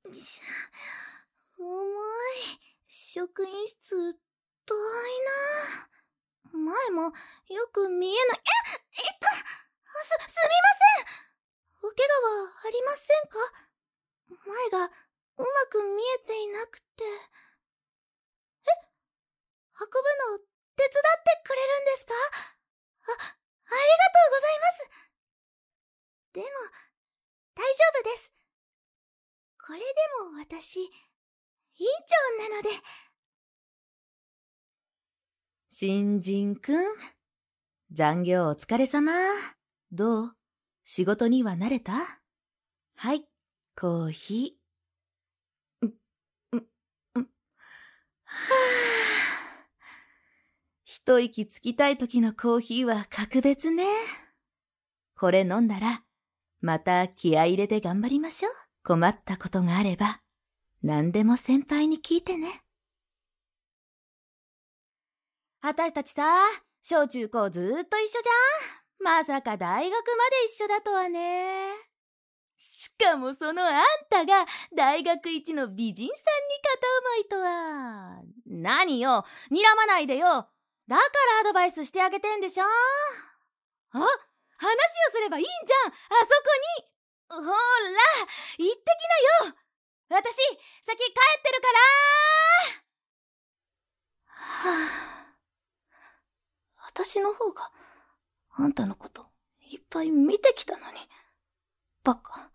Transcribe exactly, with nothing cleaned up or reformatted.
重い。職員室、遠いな。前もよく見えない。え、いった。す、すみません。お怪我はありませんか？前がうまく見えていなくて。え？運ぶの手伝ってくれるんですか？あ、ありがとうございます。でも、大丈夫です。これでも私、委員長なので。 新人くん、残業お疲れ様。どう？仕事には慣れた？はい、コーヒー。ん、ん、ん。はぁ。一息つきたい時のコーヒーは格別ね。これ飲んだら、また気合い入れて頑張りましょう。困ったことがあれば、何でも先輩に聞いてね。私たちさ、小中高ずーっと一緒じゃん。まさか大学まで一緒だとはね。しかもそのあんたが大学一の美人さんに片思いとは。何よ、睨まないでよ。だからアドバイスしてあげてんでしょ。あ、話をすればいいんじゃん、あそこに。ほら、行ってきなよ。私、先帰ってるから。 はぁ。私の方が、あんたのこと、いっぱい見てきたのに。バカ。